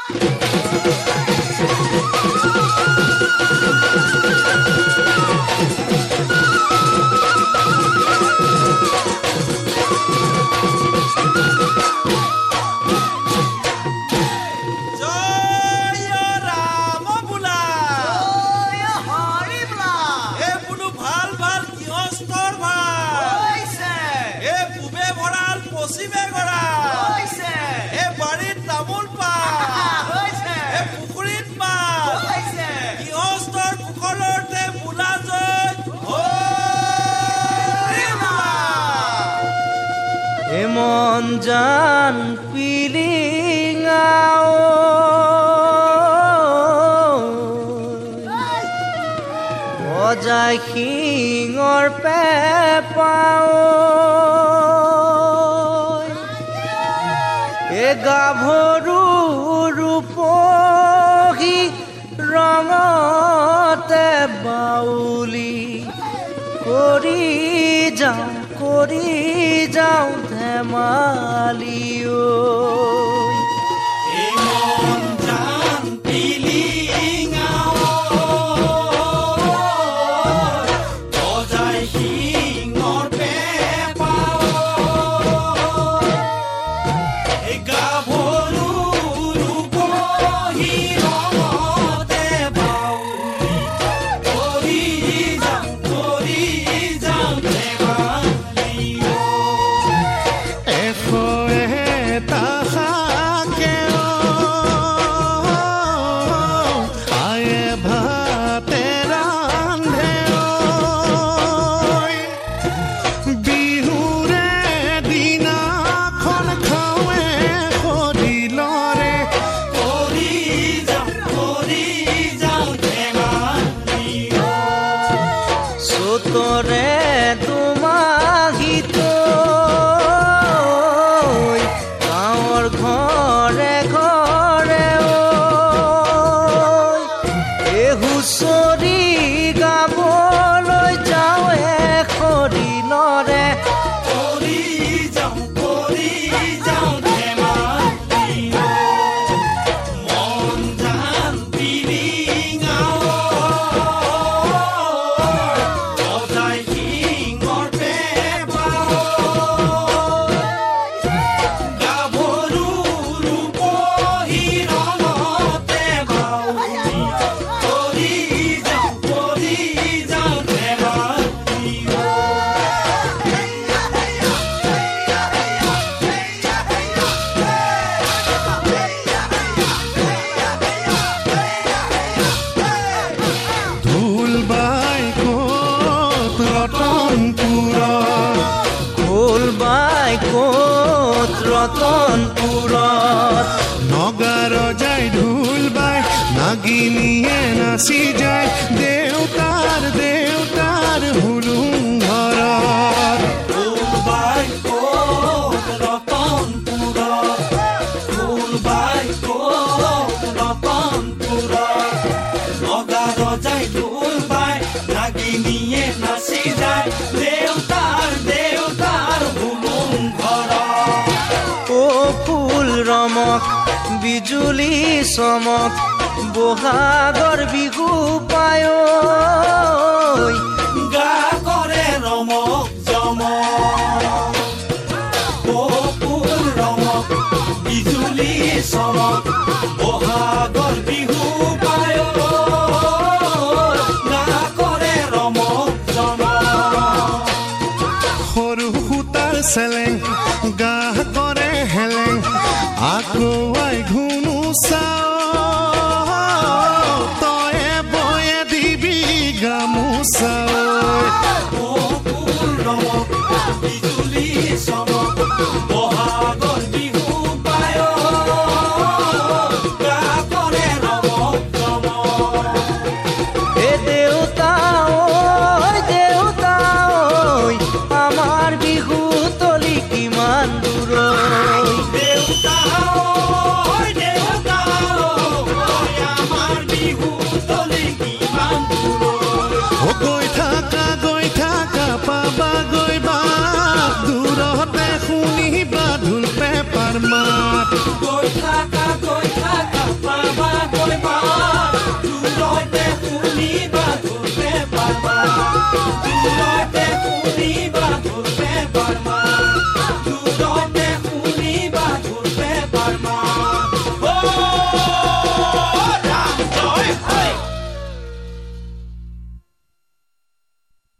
জান পিলিঙাও বজাই শিঙৰ পেপাও এ গাভৰু ৰূপহী ৰঙতে বাউলি কৰি যাওঁ ধেমালিও ৰতনপুৰত নগাৰ যায় ঢোল বাই নাগিনীয়ে নাচি যায় দেউতাৰ হুলুং ঘৰত নগাৰ যায় ঢোল বাই নাগিনীয়ে নাচি যায় দেউতাৰ হুলুং ৰমক বিজুলী চমক বহাগৰ বিহু পায় গা কৰে ৰমক জমক ফুল ৰমক বিজুলী চমক বহাগৰ বিহু পায় গা কৰে ৰমক জমক সৰু সূতাৰ চেলেং গা কৰে হেলেং আকৌ আই ঘুনু চাও তয়ে বয়ে দিবি গামোচাও ফুল ৰমক বিজুলী চমক বহাগৰ বিহু পায় গা কৰে ৰমক জমক এ দেউতা আমাৰ বিহু তলি কিমান দূৰ গৈ থাকা পাবা গৈ বাপ দূৰতে শুনিবা ঢোল পেপাৰ মাত গৈ থাকা দূৰত